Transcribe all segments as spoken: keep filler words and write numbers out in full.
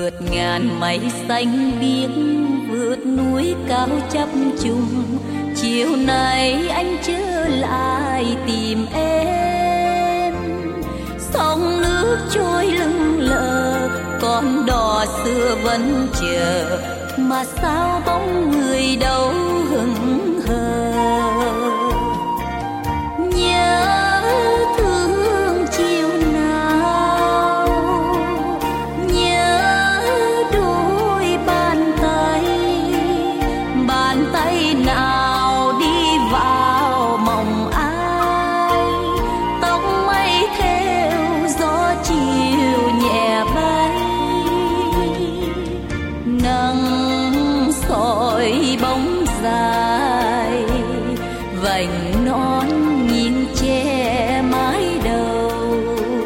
vượt ngàn mây xanh biếc, vượt núi cao chập trùng. Chiều nay anh trở lại tìm em, sông nước trôi lững lờ, con đò xưa vẫn chờ, mà sao bóng người đâu hững hờ. Nhớ thương chiều nào, nhớ đôi bàn tay, bàn tay nào đi vào mộng ai. Tóc mây theo gió chiều nhẹ bay, nắng soi bóng dài, vành nón nhìn che mái đầu.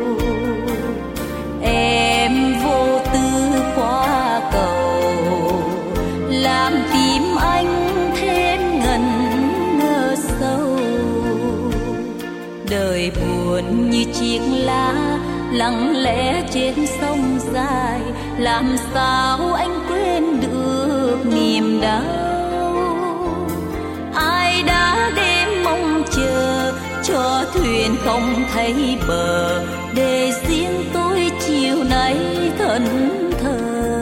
Em vô tư qua cầu, làm tim anh thêm ngẩn ngơ sâu. Đời buồn như chiếc lá lặng lẽ trên sông dài, làm sao anh quên được niềm đau. Ai đã đêm mong chờ cho thuyền không thấy bờ, để riêng tôi chiều nay thẫn thờ.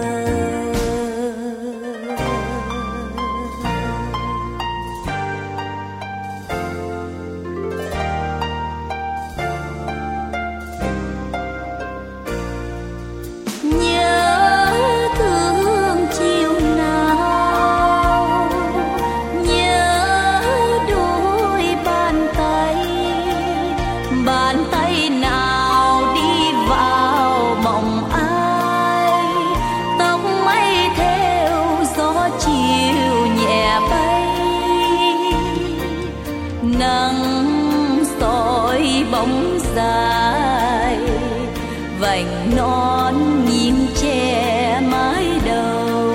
Bàn tay nào đi vào mộng ai, tóc mây theo gió chiều nhẹ bay, nắng soi bóng dài, vành nón nhìn che mái đầu.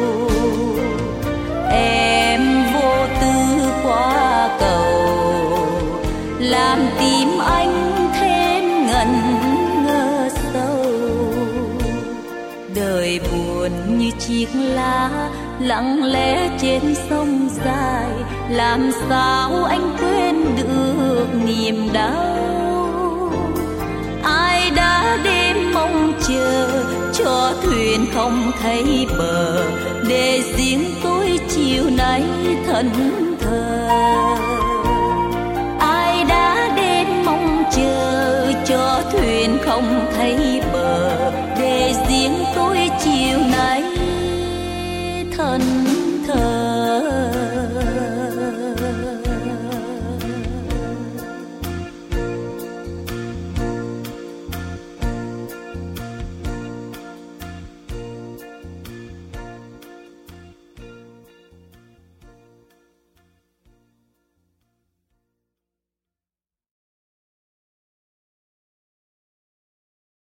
Em vô tư qua cầu, làm tim anh thêm ngẩn ngơ sâu. Đời buồn như chiếc lá lặng lẽ trên sông dài, làm sao anh quên được niềm đau. Ai đã đêm mong chờ cho thuyền không thấy bờ, để riêng tôi chiều nay thẫn thờ. Ai đã đêm mong chờ cho thuyền không thấy bờ, để riêng tôi chiều